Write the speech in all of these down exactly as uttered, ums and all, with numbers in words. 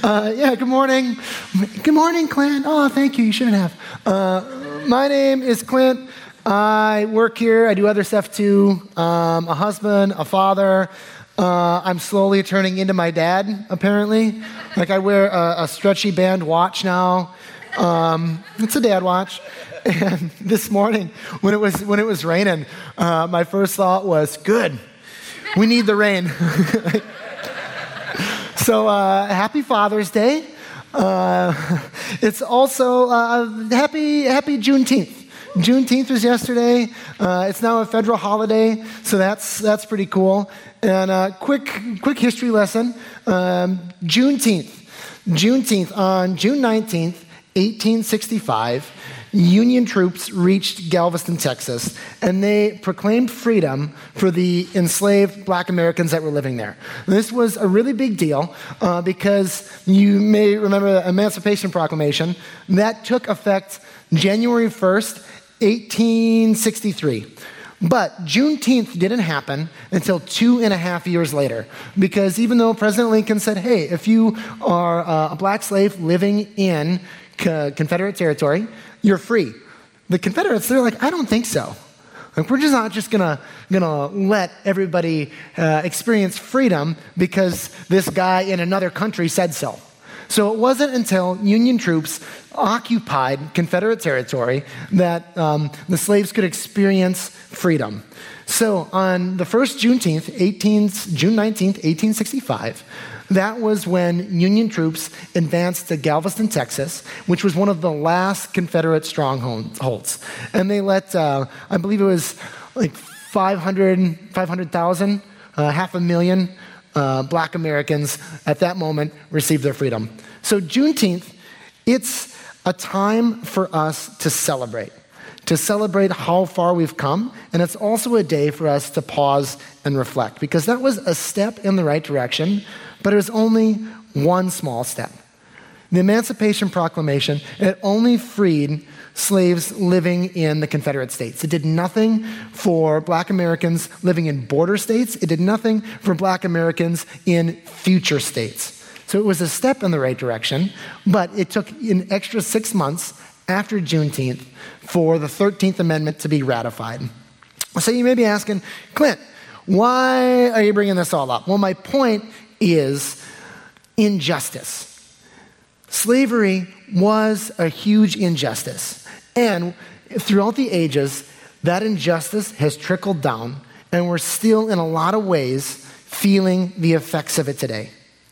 Uh, yeah, good morning. Good morning, Clint. Oh, thank you. You shouldn't have. Uh, my name is Clint. I work here. I do other stuff too. Um, a husband, a father. Uh, I'm slowly turning into my dad, apparently. Like I wear a, a stretchy band watch now. Um, it's a dad watch. And this morning, when it was when it was raining, uh, my first thought was, good. We need the rain. So uh, happy Father's Day. Uh, it's also uh, happy happy Juneteenth. Juneteenth was yesterday. Uh, it's now a federal holiday, so that's that's pretty cool. And uh, quick quick history lesson. Um, Juneteenth. Juneteenth on June nineteenth, eighteen sixty-five. Union troops reached Galveston, Texas, and they proclaimed freedom for the enslaved black Americans that were living there. This was a really big deal uh, because you may remember the Emancipation Proclamation. That took effect January first, eighteen sixty-three. But Juneteenth didn't happen until two and a half years later, because even though President Lincoln said, hey, if you are uh, a black slave living in co- Confederate territory, you're free. The Confederates, they're like, I don't think so. Like, we're just not just gonna gonna let everybody uh, experience freedom because this guy in another country said so. So it wasn't until Union troops occupied Confederate territory that um, the slaves could experience freedom. So on the first Juneteenth, June nineteenth, eighteen sixty-five, that was when Union troops advanced to Galveston, Texas, which was one of the last Confederate strongholds. And they let, uh, I believe it was like five hundred, five hundred thousand, uh, half a million uh, black Americans at that moment received their freedom. So Juneteenth, it's a time for us to celebrate, to celebrate how far we've come. And it's also a day for us to pause and reflect, because that was a step in the right direction, but it was only one small step. The Emancipation Proclamation, it only freed slaves living in the Confederate States. It did nothing for black Americans living in border states. It did nothing for black Americans in future states. So it was a step in the right direction, but it took an extra six months after Juneteenth for the thirteenth Amendment to be ratified. So you may be asking, Clint, why are you bringing this all up? Well, my point is injustice. Slavery was a huge injustice. And throughout the ages, that injustice has trickled down, and we're still in a lot of ways feeling the effects of it today.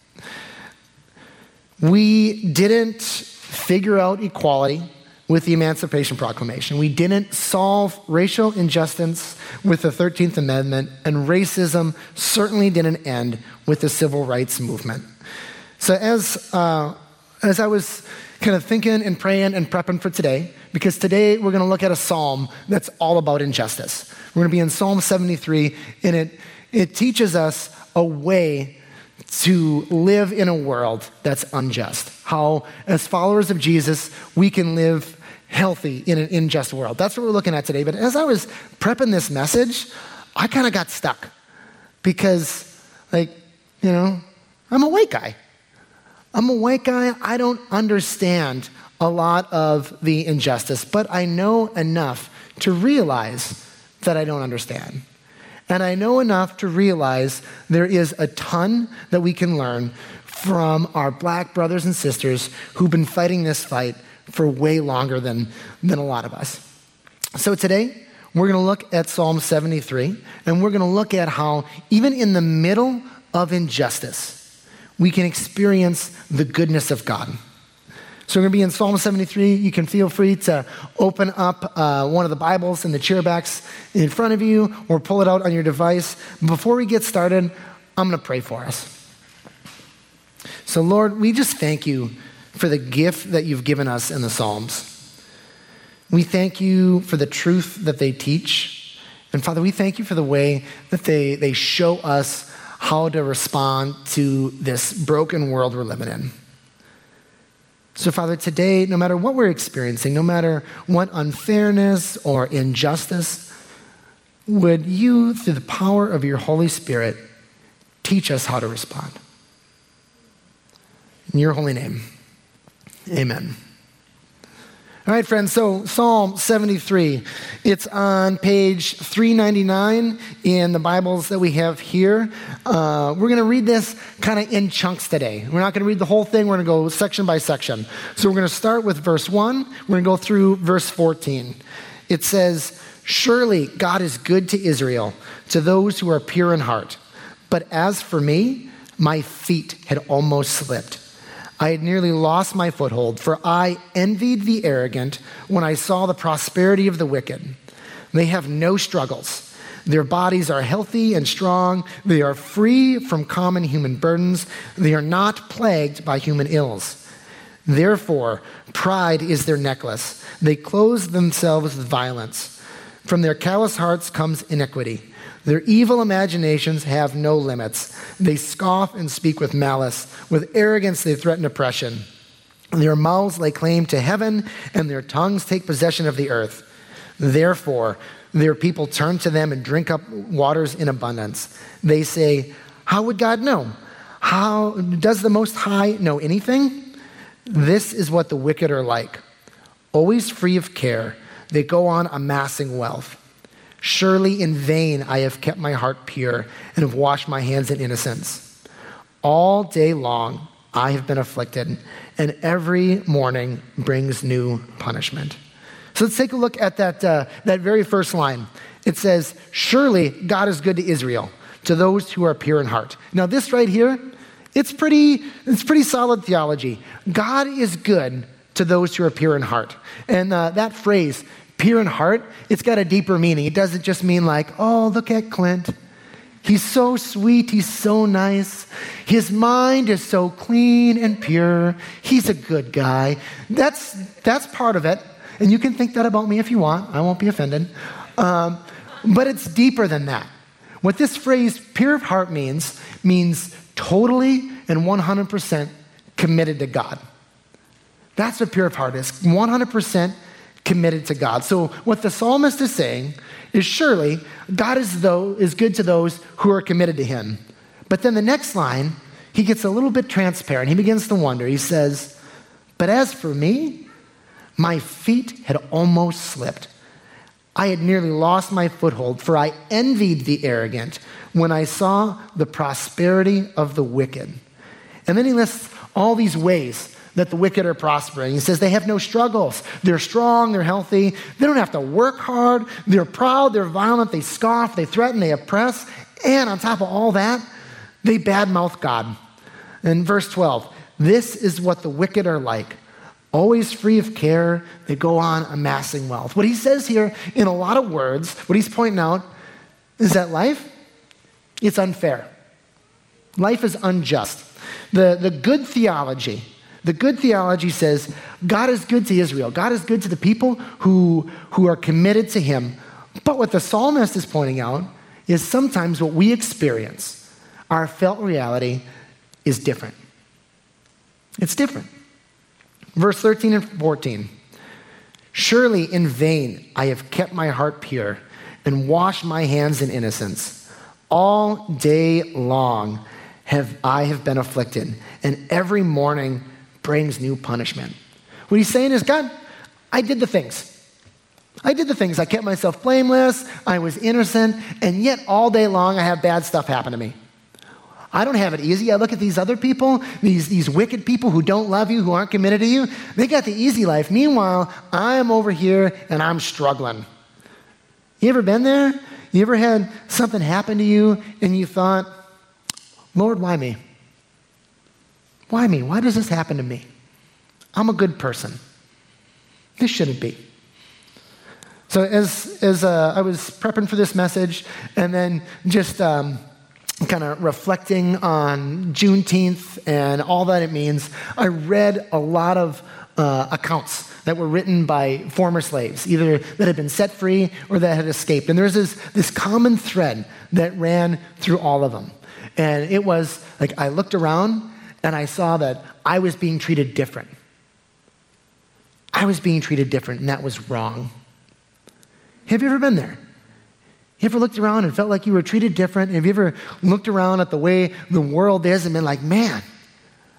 We didn't figure out equality with the Emancipation Proclamation. We didn't solve racial injustice with the thirteenth Amendment, and racism certainly didn't end with the Civil Rights Movement. So as uh, as I was kind of thinking and praying and prepping for today, because today we're going to look at a psalm that's all about injustice. We're going to be in Psalm seventy-three, and it it teaches us a way to live in a world that's unjust. How, as followers of Jesus, we can live healthy in an unjust world. That's what we're looking at today. But as I was prepping this message, I kind of got stuck because, like, you know, I'm a white guy. I'm a white guy. I don't understand a lot of the injustice, but I know enough to realize that I don't understand. And I know enough to realize there is a ton that we can learn from our black brothers and sisters who've been fighting this fight for way longer than, than a lot of us. So today, we're going to look at Psalm seventy-three, and we're going to look at how even in the middle of injustice, we can experience the goodness of God. So we're going to be in Psalm seventy-three. You can feel free to open up uh, one of the Bibles in the chairbacks in front of you, or pull it out on your device. Before we get started, I'm going to pray for us. So Lord, we just thank you for the gift that you've given us in the Psalms. We thank you for the truth that they teach. And Father, we thank you for the way that they, they show us how to respond to this broken world we're living in. So Father, today, no matter what we're experiencing, no matter what unfairness or injustice, would you, through the power of your Holy Spirit, teach us how to respond? In your holy name, amen. All right, friends, so Psalm seventy-three, it's on page three ninety-nine in the Bibles that we have here. Uh, we're going to read this kind of in chunks today. We're not going to read the whole thing. We're going to go section by section. So we're going to start with verse one. We're going to go through verse fourteen. It says, "Surely God is good to Israel, to those who are pure in heart. But as for me, my feet had almost slipped. I had nearly lost my foothold, for I envied the arrogant when I saw the prosperity of the wicked. They have no struggles. Their bodies are healthy and strong. They are free from common human burdens. They are not plagued by human ills. Therefore, pride is their necklace. They clothe themselves with violence. From their callous hearts comes iniquity. Their evil imaginations have no limits. They scoff and speak with malice. With arrogance they threaten oppression. Their mouths lay claim to heaven, and their tongues take possession of the earth. Therefore, their people turn to them and drink up waters in abundance. They say, 'How would God know? How does the Most High know anything?' This is what the wicked are like. Always free of care, they go on amassing wealth. Surely in vain I have kept my heart pure and have washed my hands in innocence. All day long I have been afflicted, and every morning brings new punishment." So let's take a look at that, uh, that very first line. It says, "Surely God is good to Israel, to those who are pure in heart." Now this right here, it's pretty, it's pretty solid theology. God is good to those who are pure in heart. And uh, that phrase, pure in heart, it's got a deeper meaning. It doesn't just mean like, oh, look at Clint. He's so sweet. He's so nice. His mind is so clean and pure. He's a good guy. That's, that's part of it. And you can think that about me if you want. I won't be offended. Um, but it's deeper than that. What this phrase, pure of heart, means, means totally and one hundred percent committed to God. That's what pure of heart is, one hundred percent committed to God. So what the psalmist is saying is, surely God is, though, is good to those who are committed to him. But then the next line, he gets a little bit transparent. He begins to wonder. He says, "But as for me, my feet had almost slipped. I had nearly lost my foothold, for I envied the arrogant when I saw the prosperity of the wicked." And then he lists all these ways that the wicked are prospering. He says they have no struggles. They're strong, they're healthy. They don't have to work hard. They're proud, they're violent, they scoff, they threaten, they oppress. And on top of all that, they badmouth God. In verse twelve, "This is what the wicked are like. Always free of care, they go on amassing wealth." What he says here in a lot of words, what he's pointing out is that life, it's unfair. Life is unjust. The, the good theology, the good theology says God is good to Israel. God is good to the people who, who are committed to him. But what the psalmist is pointing out is sometimes what we experience, our felt reality, is different. It's different. Verse thirteen and fourteen, "Surely in vain I have kept my heart pure and washed my hands in innocence. All day long have I have been afflicted, and every morning brings new punishment." What he's saying is, God, I did the things. I did the things. I kept myself blameless. I was innocent, and yet all day long I have bad stuff happen to me. I don't have it easy. I look at these other people, these, these wicked people who don't love you, who aren't committed to you. They got the easy life. Meanwhile, I'm over here and I'm struggling. You ever been there? You ever had something happen to you and you thought, Lord, why me? Why me? Why does this happen to me? I'm a good person. This shouldn't be. So as, as uh, I was prepping for this message and then just... Um, kind of reflecting on Juneteenth and all that it means, I read a lot of uh, accounts that were written by former slaves, either that had been set free or that had escaped. And there's this, this common thread that ran through all of them. And it was like I looked around and I saw that I was being treated different. I was being treated different, and that was wrong. Have you ever been there? You ever looked around and felt like you were treated different? Have you ever looked around at the way the world is and been like, man,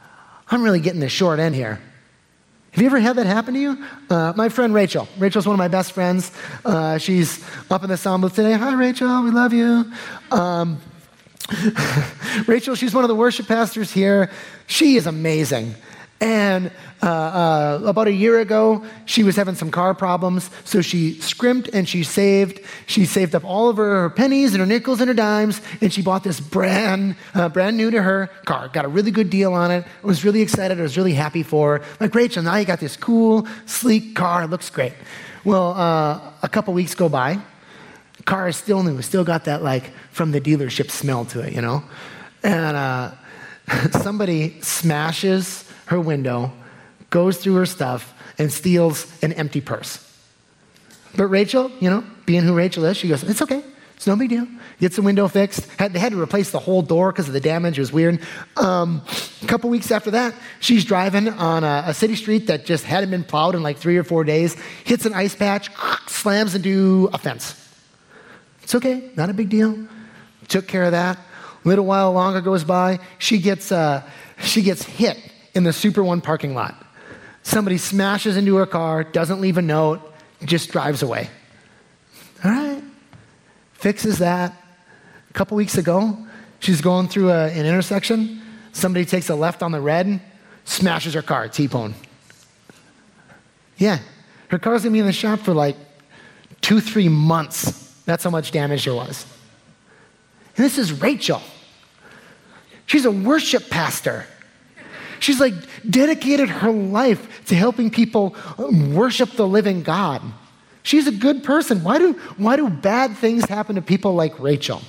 I'm really getting the short end here. Have you ever had that happen to you? Uh, my friend Rachel. Rachel's one of my best friends. Uh, she's up in the sound booth today. Hi, Rachel. We love you. Um, Rachel, she's one of the worship pastors here. She is amazing. And uh, uh, about a year ago, she was having some car problems, so she scrimped and she saved. She saved up all of her, her pennies and her nickels and her dimes, and she bought this brand, uh, brand new to her car. Got a really good deal on it. I was really excited. I was really happy for her. Like, Rachel, now you got this cool, sleek car. It looks great. Well, uh, a couple weeks go by. The car is still new. Still got that, like, from the dealership smell to it, you know? And uh, somebody smashes her window, goes through her stuff, and steals an empty purse. But Rachel, you know, being who Rachel is, she goes, it's okay. It's no big deal. Gets the window fixed. Had, they had to replace the whole door because of the damage. It was weird. Um, a couple weeks after that, she's driving on a, a city street that just hadn't been plowed in like three or four days, hits an ice patch, slams into a fence. It's okay. Not a big deal. Took care of that. A little while longer goes by. She gets, uh, she gets hit in the Super One parking lot. Somebody smashes into her car, doesn't leave a note, just drives away. All right. Fixes that. A couple weeks ago, she's going through a, an intersection. Somebody takes a left on the red, smashes her car, T-bone. Yeah. Her car's going to be in the shop for like two, three months. That's how much damage there was. And this is Rachel. She's a worship pastor. She's like dedicated her life to helping people worship the living God. She's a good person. Why do, why do bad things happen to people like Rachel?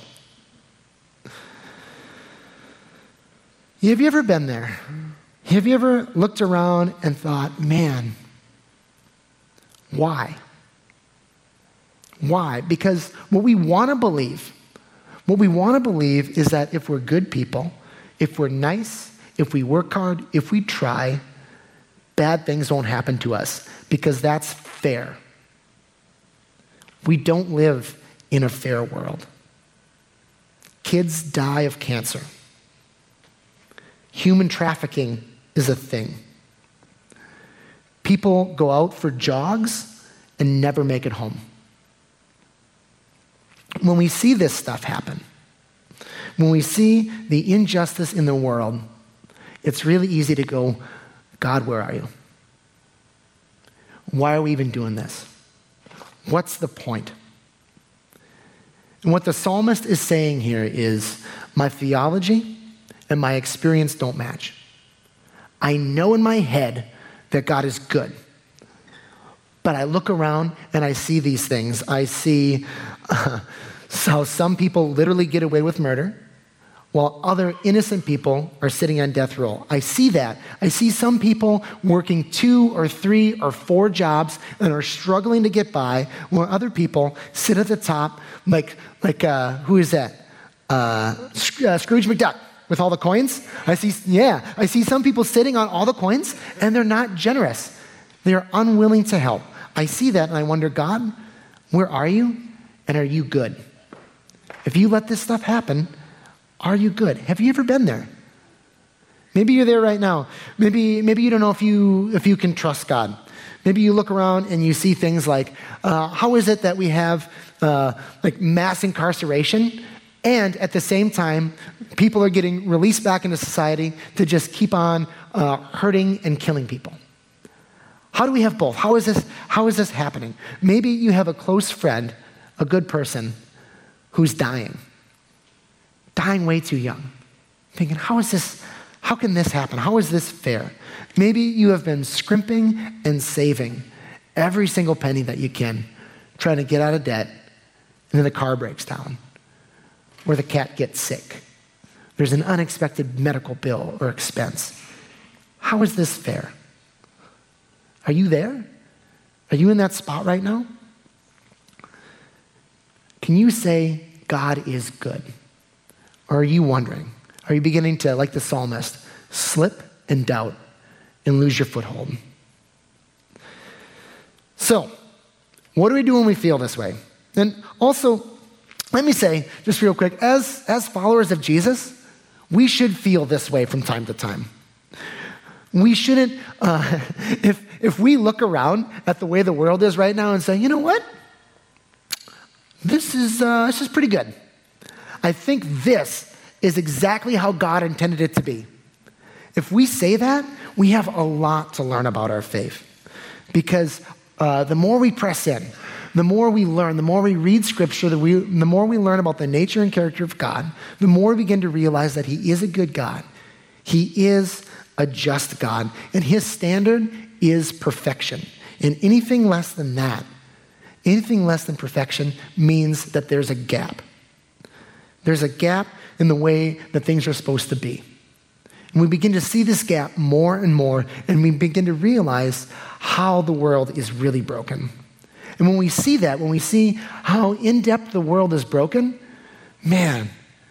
Have you ever been there? Have you ever looked around and thought, man, why? Why? Because what we want to believe, what we want to believe is that if we're good people, if we're nice, if we work hard, if we try, bad things won't happen to us because that's fair. We don't live in a fair world. Kids die of cancer. Human trafficking is a thing. People go out for jogs and never make it home. When we see this stuff happen, when we see the injustice in the world, it's really easy to go, God, where are you? Why are we even doing this? What's the point? And what the psalmist is saying here is, my theology and my experience don't match. I know in my head that God is good. But I look around and I see these things. I see uh, how some people literally get away with murder, while other innocent people are sitting on death row. I see that. I see some people working two or three or four jobs and are struggling to get by, while other people sit at the top like, like uh, who is that? Uh, uh, Scrooge McDuck with all the coins. I see, yeah, I see some people sitting on all the coins and they're not generous. They're unwilling to help. I see that and I wonder, God, where are you? And are you good? If you let this stuff happen, are you good? Have you ever been there? Maybe you're there right now. Maybe, maybe you don't know if you, if you can trust God. Maybe you look around and you see things like, uh, how is it that we have uh, like mass incarceration, and at the same time, people are getting released back into society to just keep on uh, hurting and killing people? How do we have both? How is this, how is this happening? Maybe you have a close friend, a good person, who's dying. Dying way too young. Thinking, how is this, how can this happen? How is this fair? Maybe you have been scrimping and saving every single penny that you can, trying to get out of debt, and then the car breaks down, or the cat gets sick. There's an unexpected medical bill or expense. How is this fair? Are you there? Are you in that spot right now? Can you say, God is good? Or are you wondering? Are you beginning to, like the psalmist, slip and doubt and lose your foothold? So, what do we do when we feel this way? And also, let me say, just real quick, as, as followers of Jesus, we should feel this way from time to time. We shouldn't, uh, if, if we look around at the way the world is right now and say, you know what? This is, uh, this is pretty good. I think this is exactly how God intended it to be. If we say that, we have a lot to learn about our faith. Because uh, the more we press in, the more we learn, the more we read Scripture, the, we, the more we learn about the nature and character of God, the more we begin to realize that He is a good God. He is a just God, and His standard is perfection. And anything less than that, anything less than perfection means that there's a gap. There's a gap in the way that things are supposed to be. And we begin to see this gap more and more, and we begin to realize how the world is really broken. And when we see that, when we see how in-depth the world is broken, man,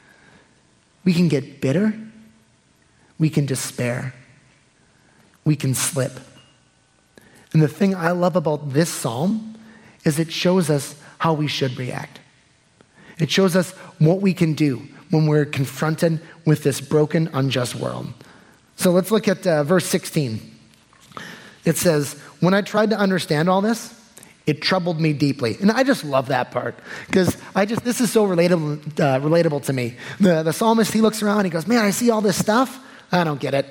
we can get bitter. We can despair. We can slip. And the thing I love about this psalm is it shows us how we should react. It shows us what we can do when we're confronted with this broken, unjust world. So let's look at uh, verse sixteen. It says, when I tried to understand all this, it troubled me deeply. And I just love that part because I just, this is so relatable, uh, relatable to me. The, the psalmist, he looks around, he goes, man, I see all this stuff. I don't get it.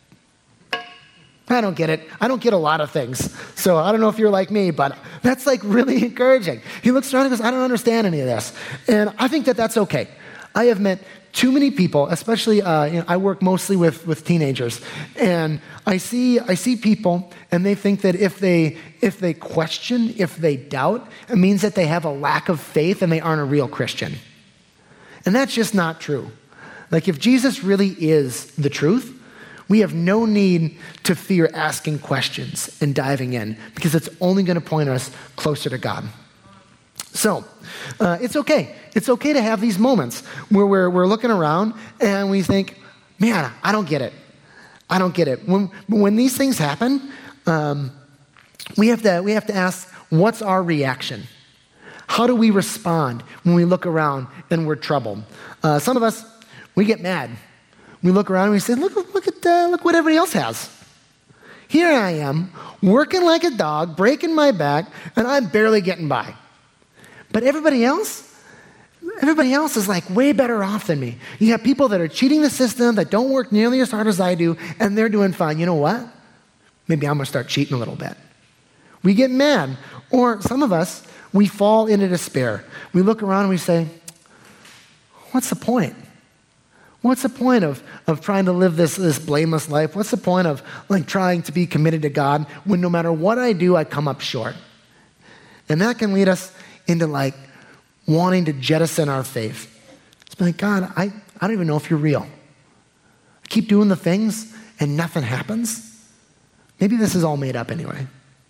I don't get it. I don't get a lot of things. So I don't know if you're like me, but that's like really encouraging. He looks around and goes, I don't understand any of this. And I think that that's okay. I have met too many people, especially uh, you know, I work mostly with, with teenagers, and I see I see people, and they think that if they if they question, if they doubt, it means that they have a lack of faith and they aren't a real Christian. And that's just not true. Like if Jesus really is the truth, we have no need to fear asking questions and diving in because it's only going to point us closer to God. So uh, it's okay. It's okay to have these moments where we're, we're looking around and we think, man, I don't get it. I don't get it. When, when these things happen, um, we have to, we have to ask, what's our reaction? How do we respond when we look around and we're troubled? Uh, some of us, we get mad. We look around and we say, look, look at uh, look what everybody else has. Here I am, working like a dog, breaking my back, and I'm barely getting by. But everybody else, everybody else is like way better off than me. You have people that are cheating the system, that don't work nearly as hard as I do, and they're doing fine. You know what? Maybe I'm going to start cheating a little bit. We get mad. Or some of us, we fall into despair. We look around and we say, what's the point? What's the point of, of trying to live this, this blameless life? What's the point of like trying to be committed to God when no matter what I do, I come up short? And that can lead us into like wanting to jettison our faith. It's like, God, I, I don't even know if you're real. I keep doing the things and nothing happens. Maybe this is all made up anyway.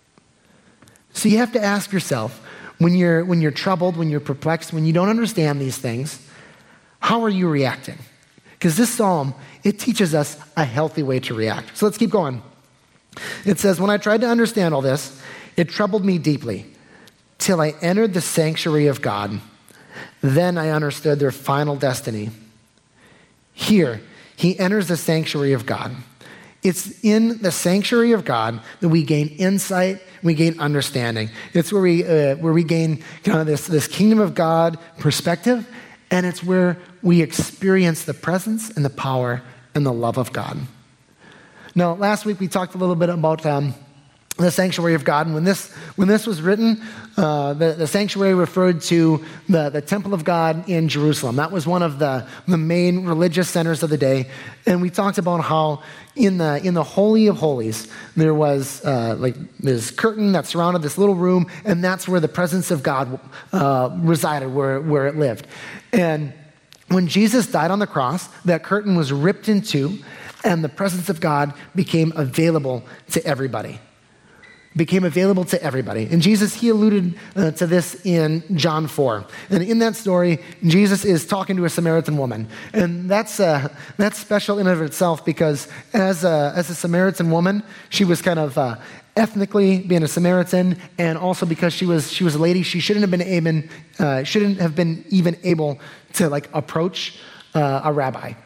So you have to ask yourself, when you're, when you're troubled, when you're perplexed, when you don't understand these things, how are you reacting? Because this psalm, it teaches us a healthy way to react. So let's keep going. It says, when I tried to understand all this, it troubled me deeply till I entered the sanctuary of God. Then I understood their final destiny. Here, he enters the sanctuary of God. It's in the sanctuary of God that we gain insight, we gain understanding. It's where we uh, where we gain kind of this, this kingdom of God perspective, and it's where we experience the presence and the power and the love of God. Now, last week we talked a little bit about um, the sanctuary of God, and when this when this was written, uh, the, the sanctuary referred to the, the temple of God in Jerusalem. That was one of the, the main religious centers of the day, and we talked about how in the in the Holy of Holies there was uh, like this curtain that surrounded this little room, and that's where the presence of God uh, resided, where where it lived. And when Jesus died on the cross, that curtain was ripped in two, and the presence of God became available to everybody. Became available to everybody. And Jesus, he alluded uh, to this in John four. And in that story, Jesus is talking to a Samaritan woman. And that's uh, that's special in and of itself because as a, as a Samaritan woman, she was kind of uh, ethnically being a Samaritan, and also because she was she was a lady, she shouldn't have been able, uh, shouldn't have been even able to like approach uh, a rabbi.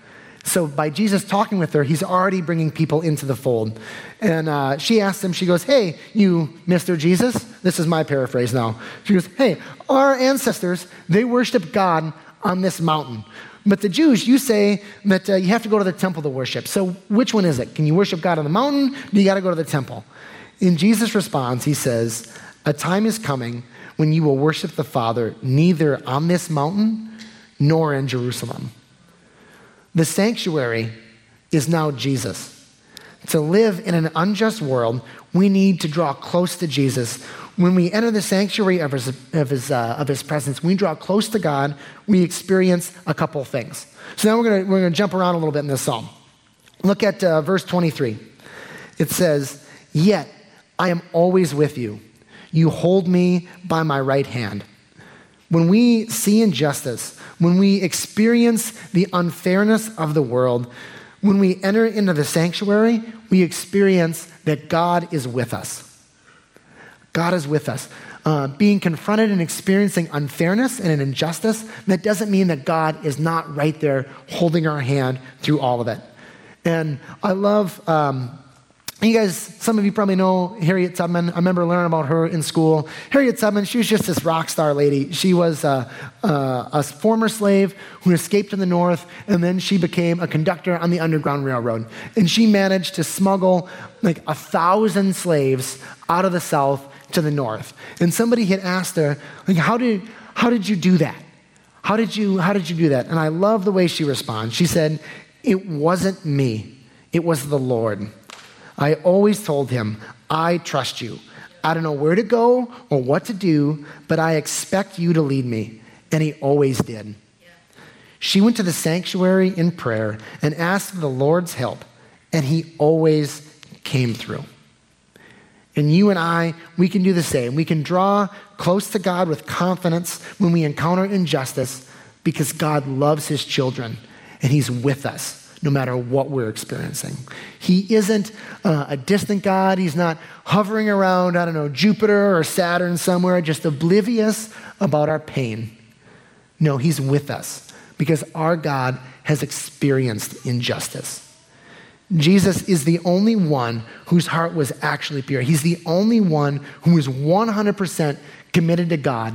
So by Jesus talking with her, he's already bringing people into the fold. And uh, she asks him, she goes, hey, you Mister Jesus. This is my paraphrase now. She goes, hey, our ancestors, they worship God on this mountain. But the Jews, you say that uh, you have to go to the temple to worship. So which one is it? Can you worship God on the mountain? Or you got to go to the temple? And Jesus responds, he says, a time is coming when you will worship the Father neither on this mountain nor in Jerusalem. The sanctuary is now Jesus. To live in an unjust world, we need to draw close to Jesus. When we enter the sanctuary of his, of his, uh, of his presence, we draw close to God, we experience a couple things. So now we're going we're gonna jump around a little bit in this psalm. Look at uh, verse twenty-three. It says, yet I am always with you. You hold me by my right hand. When we see injustice, when we experience the unfairness of the world, when we enter into the sanctuary, we experience that God is with us. God is with us. Uh, being confronted and experiencing unfairness and an injustice, that doesn't mean that God is not right there holding our hand through all of it. And I love... Um, You guys, some of you probably know Harriet Tubman. I remember learning about her in school. Harriet Tubman, she was just this rock star lady. She was a, a, a former slave who escaped to the north, and then she became a conductor on the Underground Railroad. And she managed to smuggle like a thousand slaves out of the south to the north. And somebody had asked her, like, how did how did you do that? How did you how did you do that? And I love the way she responds. She said, it wasn't me. It was the Lord. I always told him, I trust you. I don't know where to go or what to do, but I expect you to lead me. And he always did. Yeah. She went to the sanctuary in prayer and asked for the Lord's help, and he always came through. And you and I, we can do the same. We can draw close to God with confidence when we encounter injustice because God loves his children, and he's with us no matter what we're experiencing. He isn't uh, a distant God. He's not hovering around, I don't know, Jupiter or Saturn somewhere, just oblivious about our pain. No, he's with us because our God has experienced injustice. Jesus is the only one whose heart was actually pure. He's the only one who was one hundred percent committed to God.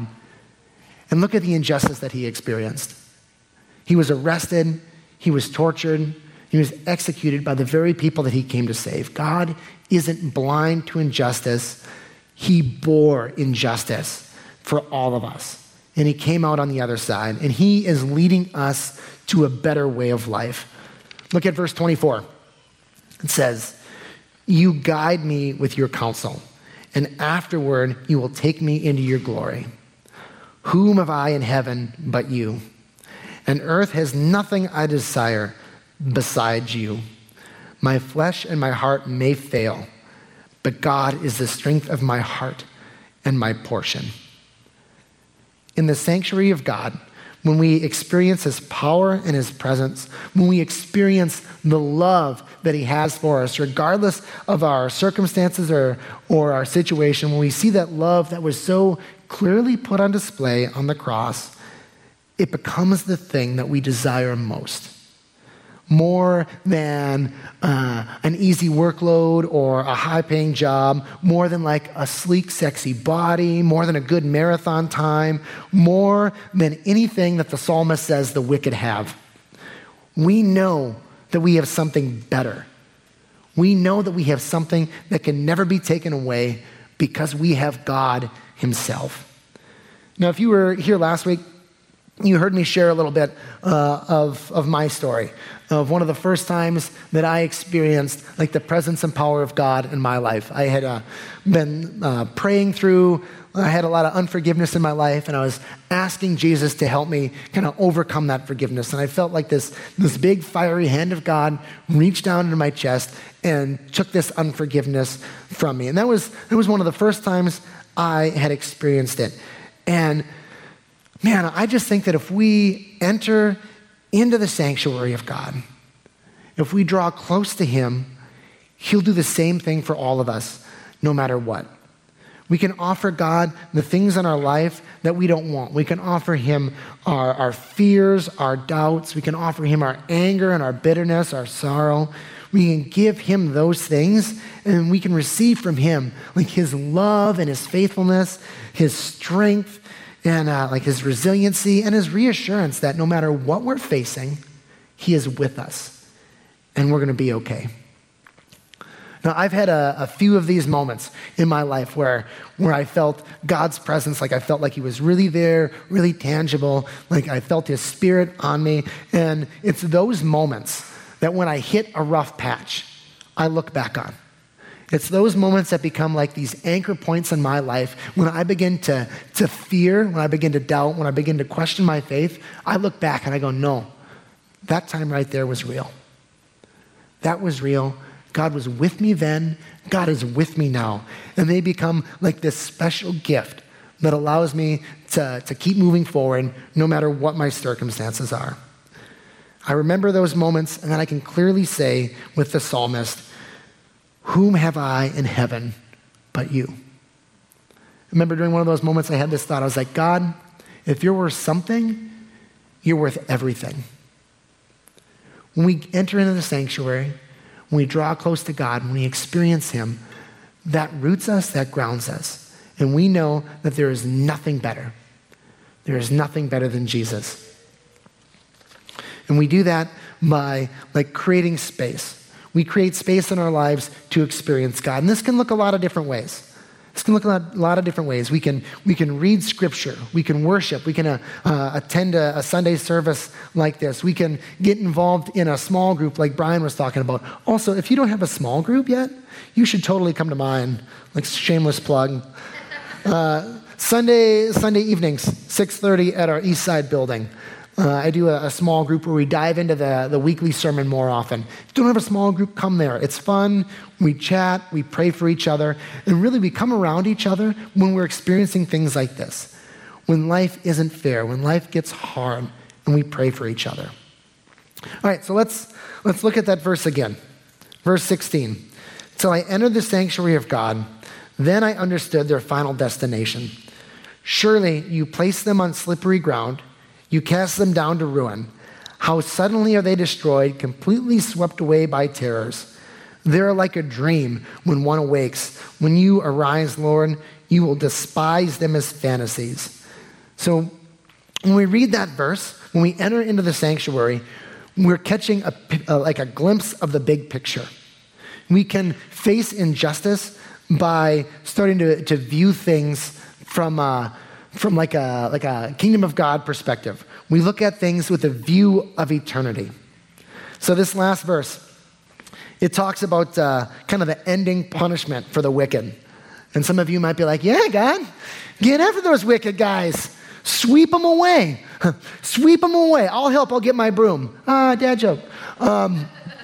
And look at the injustice that he experienced. He was arrested. He was tortured. He was executed by the very people that he came to save. God isn't blind to injustice. He bore injustice for all of us. And he came out on the other side. And he is leading us to a better way of life. Look at verse twenty-four. It says, you guide me with your counsel, and afterward you will take me into your glory. Whom have I in heaven but you? And earth has nothing I desire besides you. My flesh and my heart may fail, but God is the strength of my heart and my portion. In the sanctuary of God, when we experience his power and his presence, when we experience the love that he has for us, regardless of our circumstances or, or our situation, when we see that love that was so clearly put on display on the cross, it becomes the thing that we desire most. More than uh, an easy workload or a high-paying job, more than like a sleek, sexy body, more than a good marathon time, more than anything that the psalmist says the wicked have. We know that we have something better. We know that we have something that can never be taken away because we have God himself. Now, if you were here last week, you heard me share a little bit uh, of, of my story, of one of the first times that I experienced like the presence and power of God in my life. I had uh, been uh, praying through, I had a lot of unforgiveness in my life, and I was asking Jesus to help me kind of overcome that forgiveness. And I felt like this, this big fiery hand of God reached down into my chest and took this unforgiveness from me. And that was, that was one of the first times I had experienced it. And man, I just think that if we enter into the sanctuary of God, if we draw close to him, he'll do the same thing for all of us, no matter what. We can offer God the things in our life that we don't want. We can offer him our, our fears, our doubts. We can offer him our anger and our bitterness, our sorrow. We can give him those things, and we can receive from him like his love and his faithfulness, his strength, and uh, like his resiliency and his reassurance that no matter what we're facing, he is with us, and we're going to be okay. Now, I've had a, a few of these moments in my life where, where I felt God's presence, like I felt like he was really there, really tangible, like I felt his spirit on me. And it's those moments that when I hit a rough patch, I look back on. It's those moments that become like these anchor points in my life when I begin to, to fear, when I begin to doubt, when I begin to question my faith. I look back and I go, no, that time right there was real. That was real. God was with me then. God is with me now. And they become like this special gift that allows me to, to keep moving forward no matter what my circumstances are. I remember those moments, and then I can clearly say with the psalmist, whom have I in heaven but you? I remember during one of those moments I had this thought. I was like, God, if you're worth something, you're worth everything. When we enter into the sanctuary, when we draw close to God, when we experience him, that roots us, that grounds us. And we know that there is nothing better. There is nothing better than Jesus. And we do that by like creating space. We create space in our lives to experience God. And this can look a lot of different ways. This can look a lot, a lot of different ways. We can, we can read scripture. We can worship. We can uh, uh, attend a, a Sunday service like this. We can get involved in a small group like Brian was talking about. Also, if you don't have a small group yet, you should totally come to mine. Like shameless plug. Uh, Sunday, Sunday evenings, six thirty at our East Side building. Uh, I do a, a small group where we dive into the, the weekly sermon more often. If you don't have a small group, come there. It's fun. We chat. We pray for each other. And really, we come around each other when we're experiencing things like this. When life isn't fair, when life gets hard, and we pray for each other. All right, so let's, let's look at that verse again. Verse sixteen. Till I entered the sanctuary of God, then I understood their final destination. Surely you placed them on slippery ground. You cast them down to ruin. How suddenly are they destroyed, completely swept away by terrors. They're like a dream when one awakes. When you arise, Lord, you will despise them as fantasies. So when we read that verse, when we enter into the sanctuary, we're catching a, a, like a glimpse of the big picture. We can face injustice by starting to, to view things from a, from like a, like a kingdom of God perspective. We look at things with a view of eternity. So this last verse, it talks about uh, kind of the ending punishment for the wicked. And some of you might be like, yeah, God, get after those wicked guys. Sweep them away. Sweep them away. I'll help. I'll get my broom. Ah, dad joke. Um,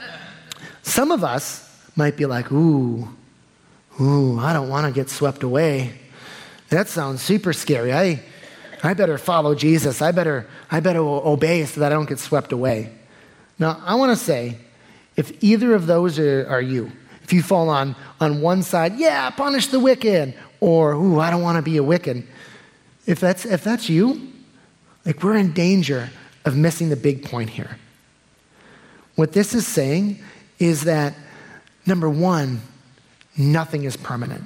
some of us might be like, ooh, ooh, I don't want to get swept away. That sounds super scary. I, I better follow Jesus. I better, I better obey so that I don't get swept away. Now, I want to say, if either of those are, are you, if you fall on, on one side, yeah, punish the wicked, or, ooh, I don't want to be a wicked. If that's, if that's you, like we're in danger of missing the big point here. What this is saying is that, number one, nothing is permanent.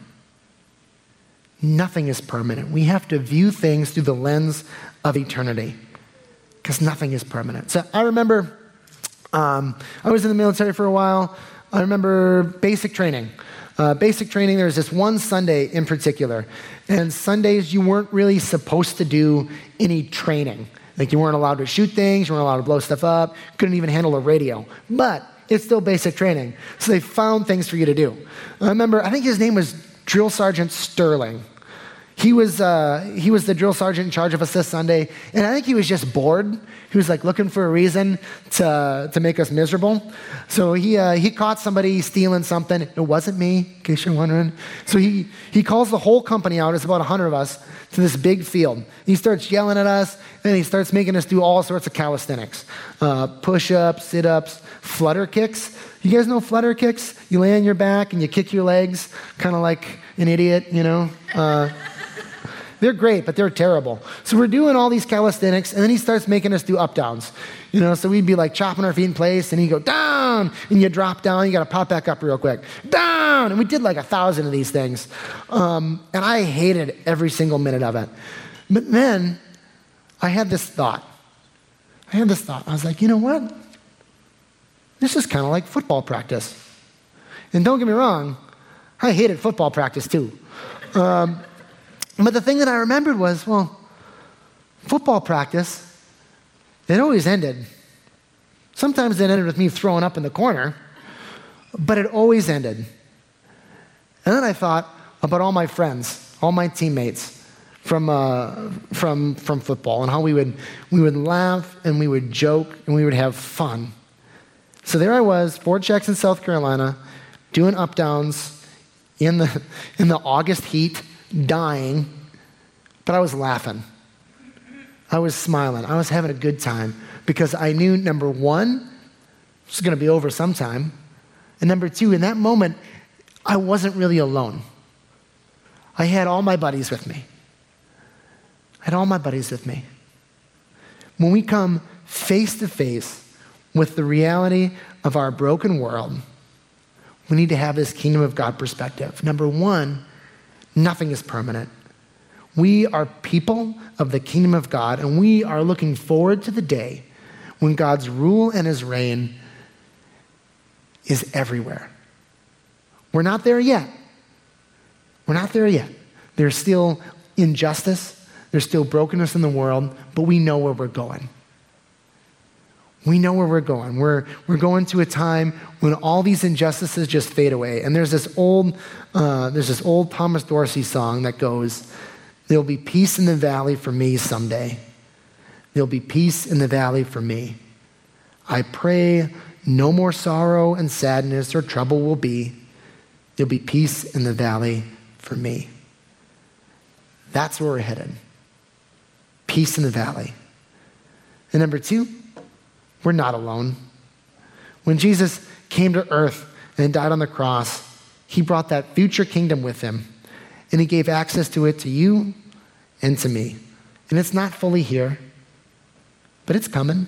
Nothing is permanent. We have to view things through the lens of eternity because nothing is permanent. So I remember um, I was in the military for a while. I remember basic training. Uh, basic training, there was this one Sunday in particular. And Sundays, you weren't really supposed to do any training. Like you weren't allowed to shoot things. You weren't allowed to blow stuff up. Couldn't even handle a radio. But it's still basic training. So they found things for you to do. I remember, I think his name was Drill Sergeant Sterling. He was uh, he was the drill sergeant in charge of us this Sunday, and I think he was just bored. He was like looking for a reason to to make us miserable. So he uh, he caught somebody stealing something. It wasn't me, in case you're wondering. So he he calls the whole company out. It's about a hundred of us to this big field. He starts yelling at us, and he starts making us do all sorts of calisthenics, uh, push-ups, sit-ups, flutter kicks. You guys know flutter kicks? You lay on your back and you kick your legs, kind of like an idiot, you know. Uh, They're great, but they're terrible. So we're doing all these calisthenics, and then he starts making us do up-downs. You know, so we'd be like chopping our feet in place, and he'd go down, and you drop down, you got to pop back up real quick. Down! And we did like a thousand of these things. Um, and I hated every single minute of it. But then I had this thought. I had this thought. I was like, you know what? This is kind of like football practice. And don't get me wrong, I hated football practice too. Um, But the thing that I remembered was, well, football practice, it always ended. Sometimes it ended with me throwing up in the corner, but it always ended. And then I thought about all my friends, all my teammates from uh, from from football, and how we would we would laugh and we would joke and we would have fun. So there I was, Fort Jackson, South Carolina, doing up downs in the in the August heat, dying, but I was laughing. I was smiling. I was having a good time because I knew, number one, this was going to be over sometime. And number two, in that moment, I wasn't really alone. I had all my buddies with me. I had all my buddies with me. When we come face to face with the reality of our broken world, we need to have this kingdom of God perspective. Number one, nothing is permanent. We are people of the kingdom of God, and we are looking forward to the day when God's rule and his reign is everywhere. We're not there yet. We're not there yet. There's still injustice. There's still brokenness in the world, but we know where we're going. We know where we're going. We're, we're going to a time when all these injustices just fade away. And there's this old, uh, there's this old Thomas Dorsey song that goes, "There'll be peace in the valley for me someday. There'll be peace in the valley for me. I pray no more sorrow and sadness or trouble will be. There'll be peace in the valley for me." That's where we're headed. Peace in the valley. And number two, we're not alone. When Jesus came to earth and died on the cross, he brought that future kingdom with him, and he gave access to it to you and to me. And it's not fully here, but it's coming.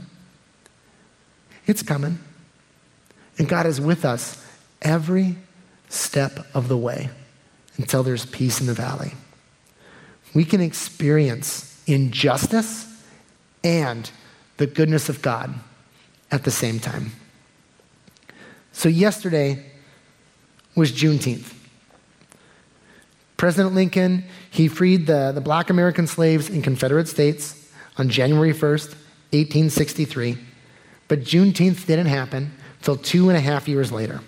It's coming. And God is with us every step of the way until there's peace in the valley. We can experience injustice and the goodness of God at the same time. So yesterday was Juneteenth. President Lincoln, he freed the, the black American slaves in Confederate states on January first, eighteen sixty-three. But Juneteenth didn't happen until two and a half years later.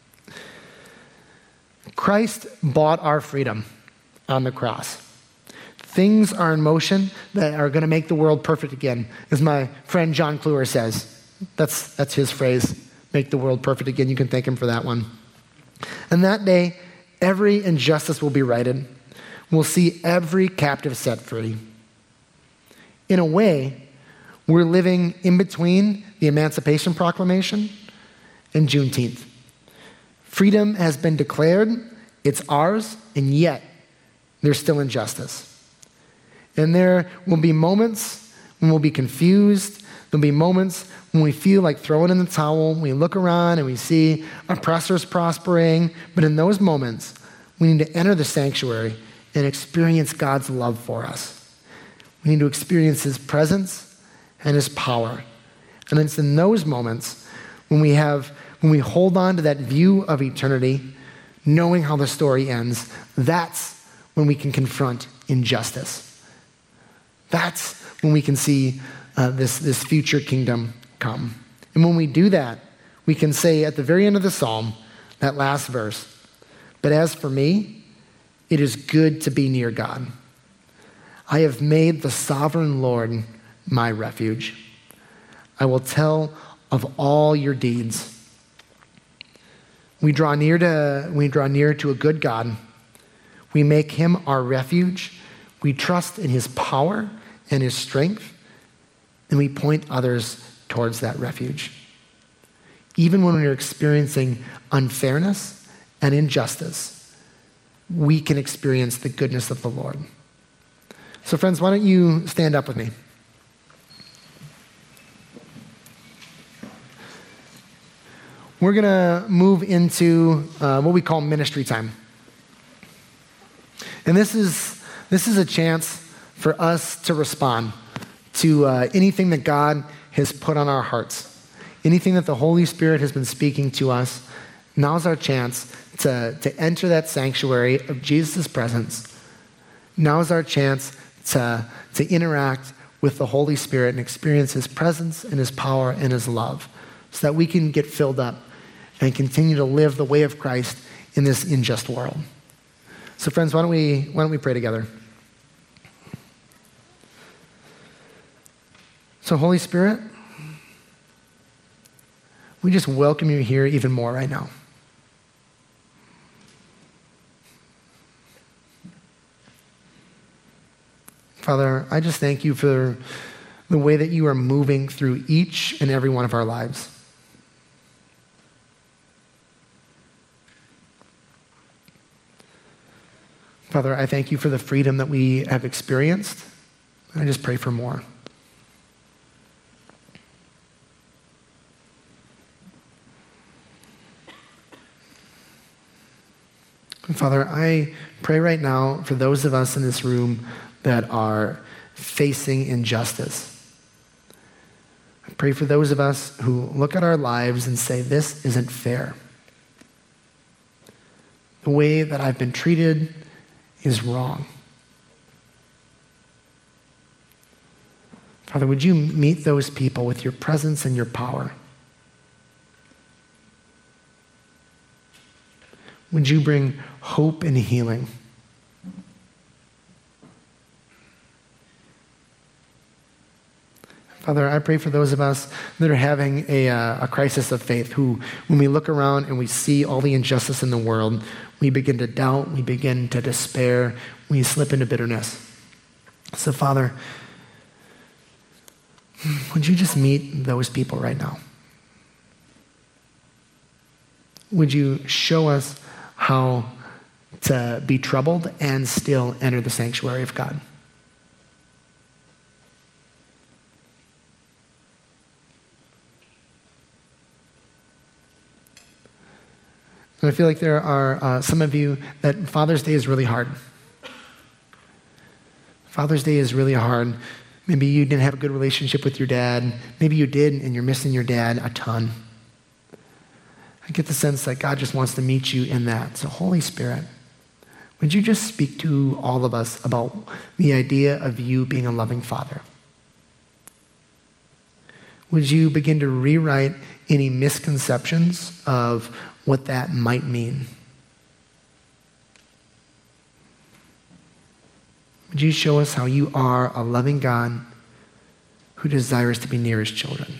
Christ bought our freedom on the cross. Things are in motion that are going to make the world perfect again, as my friend John Kluwer says. That's, that's his phrase, make the world perfect again. You can thank him for that one. And that day, every injustice will be righted. We'll see every captive set free. In a way, we're living in between the Emancipation Proclamation and Juneteenth. Freedom has been declared, it's ours, and yet there's still injustice. And there will be moments when we'll be confused. There'll be moments when we feel like throwing in the towel. We look around and we see oppressors prospering. But in those moments, we need to enter the sanctuary and experience God's love for us. We need to experience his presence and his power. And it's in those moments when we have, when we hold on to that view of eternity, knowing how the story ends, that's when we can confront injustice. That's when we can see uh, this, this future kingdom come. And when we do that, we can say at the very end of the psalm, that last verse, "But as for me, it is good to be near God. I have made the sovereign Lord my refuge. I will tell of all your deeds. We draw near to, we draw near to a good God. We make him our refuge. We trust in his power and his strength, and we point others towards that refuge. Even when we're experiencing unfairness and injustice, we can experience the goodness of the Lord. So friends, why don't you stand up with me? We're going to move into uh, what we call ministry time. And this is, this is a chance for us to respond to uh, anything that God has put on our hearts, anything that the Holy Spirit has been speaking to us. Now's our chance to, to enter that sanctuary of Jesus' presence. Now's our chance to, to interact with the Holy Spirit and experience his presence and his power and his love so that we can get filled up and continue to live the way of Christ in this unjust world. So friends, why don't we, why don't we pray together? So Holy Spirit, we just welcome you here even more right now. Father, I just thank you for the way that you are moving through each and every one of our lives. Father, I thank you for the freedom that we have experienced. And I just pray for more. And Father, I pray right now for those of us in this room that are facing injustice. I pray for those of us who look at our lives and say, this isn't fair. The way that I've been treated is wrong. Father, would you meet those people with your presence and your power? Would you bring hope and healing? Father, I pray for those of us that are having a, uh, a crisis of faith, who, when we look around and we see all the injustice in the world, we begin to doubt, we begin to despair, we slip into bitterness. So, Father, would you just meet those people right now? Would you show us how to be troubled and still enter the sanctuary of God? And I feel like there are uh, some of you that Father's Day is really hard. Father's Day is really hard. Maybe you didn't have a good relationship with your dad. Maybe you did, and you're missing your dad a ton. I get the sense that God just wants to meet you in that. So Holy Spirit, would you just speak to all of us about the idea of you being a loving Father? Would you begin to rewrite any misconceptions of what that might mean? Would you show us how you are a loving God who desires to be near his children?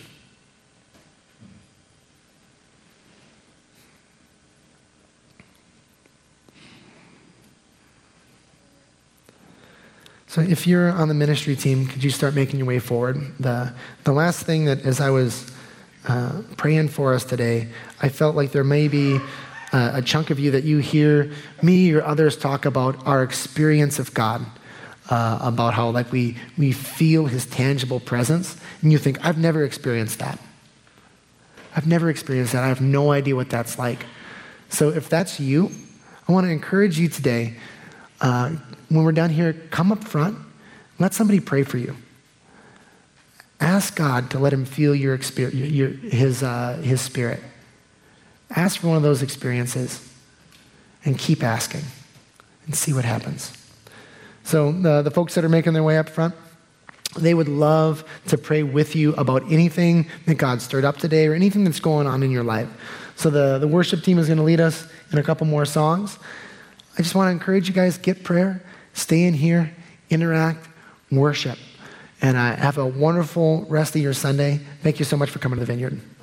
So if you're on the ministry team, could you start making your way forward? The, the last thing that, as I was uh, praying for us today, I felt like there may be uh, a chunk of you that you hear me or others talk about our experience of God, uh, about how like we, we feel his tangible presence, and you think, I've never experienced that. I've never experienced that. I have no idea what that's like. So if that's you, I want to encourage you today, uh, when we're done here, come up front, let somebody pray for you. Ask God to let him feel your experience, your, his, uh, his spirit. Ask for one of those experiences and keep asking and see what happens. So the, the folks that are making their way up front, they would love to pray with you about anything that God stirred up today or anything that's going on in your life. So the, the worship team is going to lead us in a couple more songs. I just want to encourage you guys, get prayer, stay in here, interact. worship. And uh, have a wonderful rest of your Sunday. Thank you so much for coming to the Vineyard.